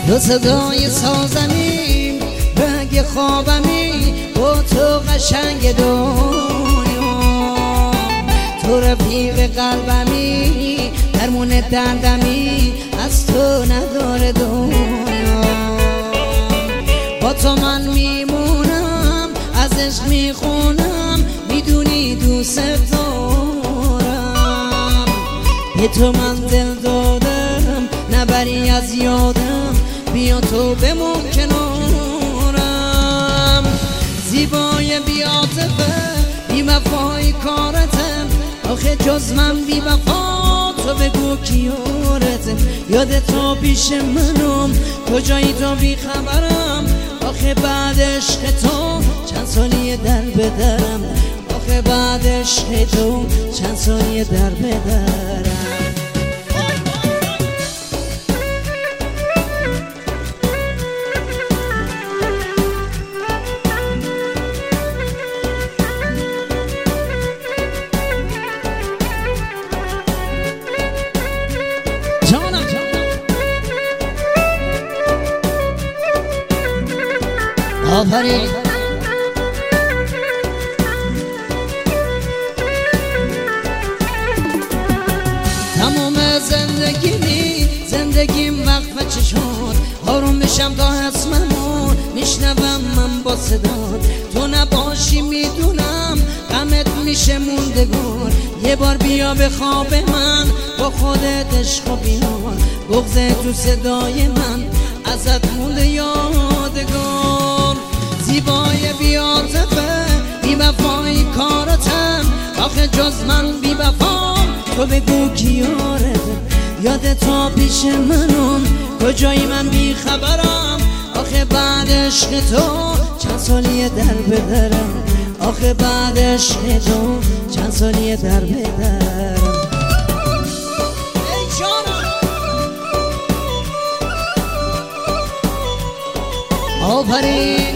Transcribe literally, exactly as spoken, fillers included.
تو صدای سازمی رنگ خوابمی با تو قشنگ دنیا تو رفیق قلبمی درمون دردمی از تو نداره دنیا با تو من میمونم از عشق میخونم میدونی دوست دارم به تو من دل دادم نبری از یادم بیا تو بمون کنارم زیبای بی‌عاطفه بی وفای کارتم آخه جز من بی وفا تو بگو کیارتم یاد تو پیش منم کجایی تو بی خبرم آخه بعد عشق تو چند ثانیه در بدرم آخه بعد عشق تو چند ثانیه در بدرم آفرین تمام زندگی زندگیم وقفه چه شد آروم میشم تا اسممون میشنوم من با صدات تو نباشی میدونم غمت میشه موندگار یه بار بیا به خواب من با خودت عشق و بیار بغض تو صدای من ازت مونده یادگار زیبای بی‌عاطفه بی وفای کارتم آخه جز من بی وفا تو بگو کیارتم یاد تو پیش منم کجایی من بی خبرم آخه بعد عشق تو چند ثانیه در بدرم آخه بعد عشق تو چند ثانیه در بدرم آفرین